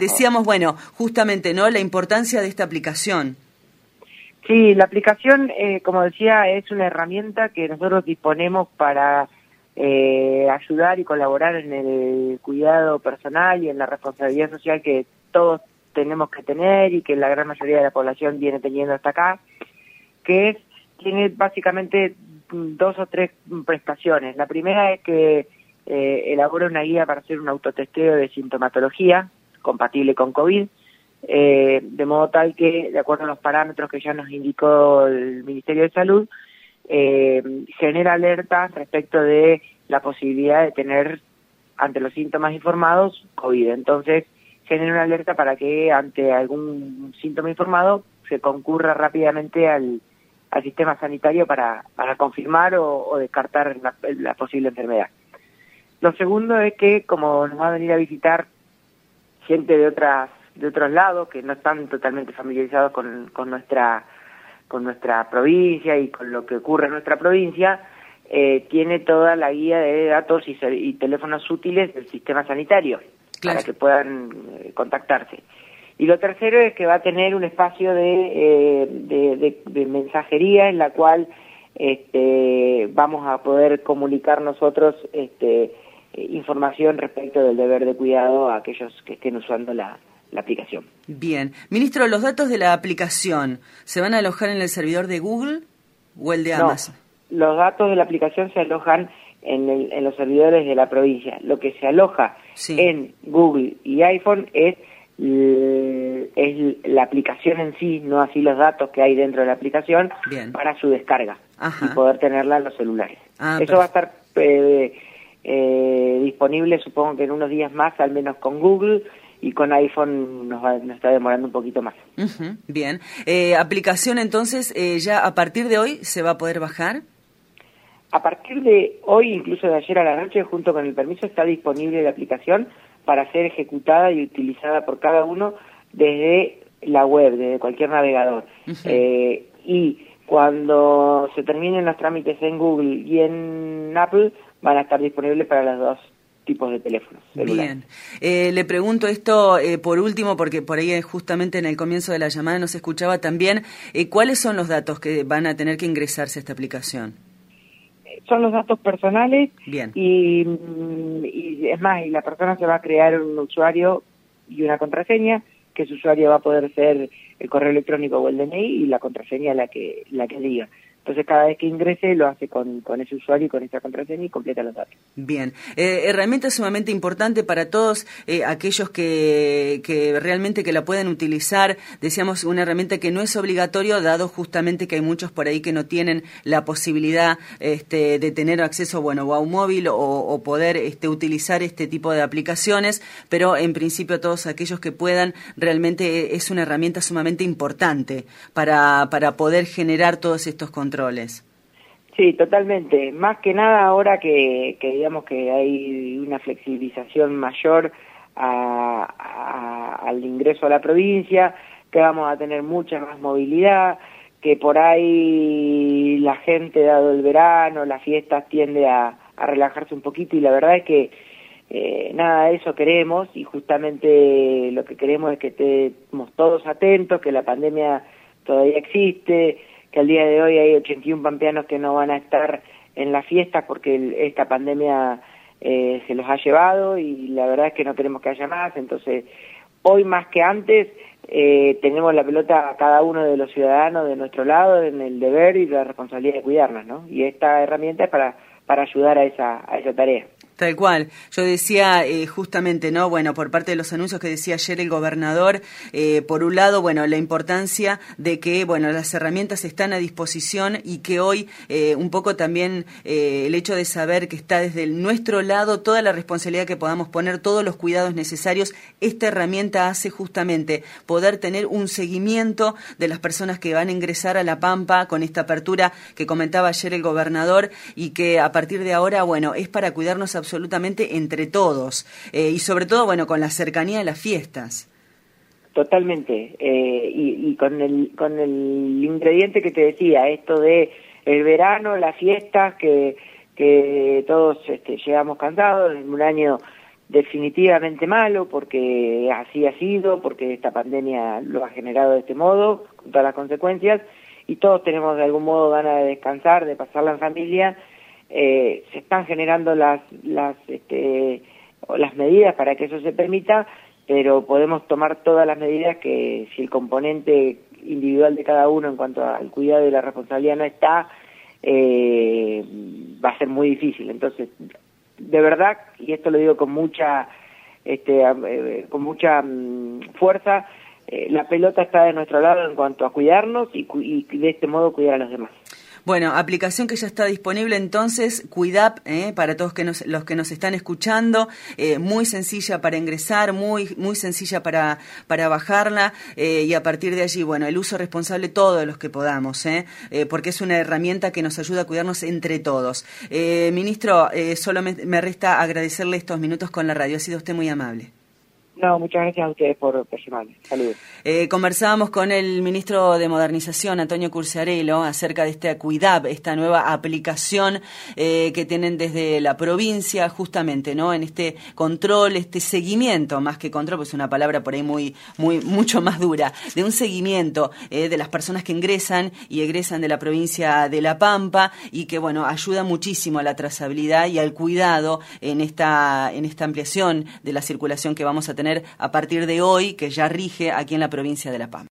decíamos, bueno, justamente, ¿no? La importancia de esta aplicación. Sí, la aplicación, como decía, es una herramienta que nosotros disponemos para ayudar y colaborar en el cuidado personal y en la responsabilidad social que todos tenemos que tener y que la gran mayoría de la población viene teniendo hasta acá, tiene básicamente 2 o 3 prestaciones. La primera es que elabora una guía para hacer un autotesteo de sintomatología compatible con COVID, de modo tal que, de acuerdo a los parámetros que ya nos indicó el Ministerio de Salud, genera alertas respecto de la posibilidad de tener, ante los síntomas informados, COVID. Entonces, genera una alerta para que ante algún síntoma informado se concurra rápidamente al sistema sanitario para confirmar o descartar la posible enfermedad. Lo segundo es que, como nos va a venir a visitar gente de otros lados que no están totalmente familiarizados con nuestra provincia y con lo que ocurre en nuestra provincia, tiene toda la guía de datos y teléfonos útiles del sistema sanitario, claro, para que puedan contactarse. Y lo tercero es que va a tener un espacio de mensajería en la cual vamos a poder comunicar nosotros información respecto del deber de cuidado a aquellos que estén usando la aplicación. Bien. Ministro, ¿los datos de la aplicación se van a alojar en el servidor de Google o el de Amazon? No, los datos de la aplicación se alojan en los servidores de la provincia. Lo que se aloja en Google y iPhone es la aplicación en sí, no así los datos que hay dentro de la aplicación. Bien. Para su descarga. Ajá. Y poder tenerla en los celulares. Eso va a estar disponible, supongo que en unos días más, al menos con Google, y con iPhone nos está demorando un poquito más. Bien. ¿Aplicación entonces ya a partir de hoy se va a poder bajar? A partir de hoy, incluso de ayer a la noche, junto con el permiso, está disponible la aplicación para ser ejecutada y utilizada por cada uno desde la web, desde cualquier navegador. Y cuando se terminen los trámites en Google y en Apple, van a estar disponibles para los dos tipos de teléfonos celulares. Bien. Le pregunto esto por último, porque por ahí justamente en el comienzo de la llamada nos escuchaba también, ¿cuáles son los datos que van a tener que ingresarse a esta aplicación? Son los datos personales. Bien. Y es más, y la persona se va a crear un usuario y una contraseña, que ese usuario va a poder ser el correo electrónico o el DNI y la contraseña la que diga. Entonces, cada vez que ingrese, lo hace con ese usuario y con esa contraseña y completa los datos. Bien. Herramienta sumamente importante para todos aquellos que realmente que la pueden utilizar. Decíamos, una herramienta que no es obligatorio, dado justamente que hay muchos por ahí que no tienen la posibilidad de tener acceso, bueno, a un móvil o poder utilizar este tipo de aplicaciones, pero en principio todos aquellos que puedan, realmente es una herramienta sumamente importante para poder generar todos estos controles. Sí, totalmente. Más que nada ahora que digamos que hay una flexibilización mayor al ingreso a la provincia, que vamos a tener mucha más movilidad, que por ahí la gente, dado el verano, las fiestas, tiende a relajarse un poquito, y la verdad es que nada de eso queremos, y justamente lo que queremos es que estemos todos atentos, que la pandemia todavía existe, que al día de hoy hay 81 pampeanos que no van a estar en las fiestas porque esta pandemia se los ha llevado, y la verdad es que no queremos que haya más. Entonces, hoy más que antes tenemos la pelota a cada uno de los ciudadanos de nuestro lado en el deber y la responsabilidad de cuidarnos, ¿no? Y esta herramienta es para ayudar a esa tarea. Tal cual. Yo decía justamente, ¿no? Bueno, por parte de los anuncios que decía ayer el gobernador, por un lado, bueno, la importancia de que, bueno, las herramientas están a disposición, y que hoy un poco también el hecho de saber que está desde nuestro lado toda la responsabilidad que podamos poner, todos los cuidados necesarios. Esta herramienta hace justamente poder tener un seguimiento de las personas que van a ingresar a La Pampa con esta apertura que comentaba ayer el gobernador, y que a partir de ahora, bueno, es para cuidarnos absolutamente entre todos, y sobre todo, bueno, con la cercanía de las fiestas. Totalmente, y con el ingrediente que te decía, esto de el verano, las fiestas, que todos llegamos cansados, en un año definitivamente malo, porque así ha sido, porque esta pandemia lo ha generado de este modo, con todas las consecuencias, y todos tenemos de algún modo ganas de descansar, de pasarla en familia. Se están generando las medidas para que eso se permita, pero podemos tomar todas las medidas que, si el componente individual de cada uno en cuanto al cuidado y la responsabilidad no está, va a ser muy difícil. Entonces, de verdad, y esto lo digo con mucha fuerza, la pelota está de nuestro lado en cuanto a cuidarnos y de este modo cuidar a los demás. Bueno, aplicación que ya está disponible entonces, Cuidap, para todos los que nos están escuchando, muy sencilla para ingresar, muy sencilla para bajarla, y a partir de allí, bueno, el uso responsable todos los que podamos, porque es una herramienta que nos ayuda a cuidarnos entre todos. Ministro, solo me resta agradecerle estos minutos con la radio, ha sido usted muy amable. No, muchas gracias a ustedes por llamarme. Saludos. Conversábamos con el ministro de Modernización, Antonio Curciarello, acerca de esta Cuidap, esta nueva aplicación que tienen desde la provincia, justamente, ¿no? En este control, este seguimiento, más que control, pues es una palabra por ahí mucho más dura, de un seguimiento de las personas que ingresan y egresan de la provincia de La Pampa, y que, bueno, ayuda muchísimo a la trazabilidad y al cuidado en esta ampliación de la circulación que vamos a tener a partir de hoy, que ya rige aquí en la provincia de La Pampa.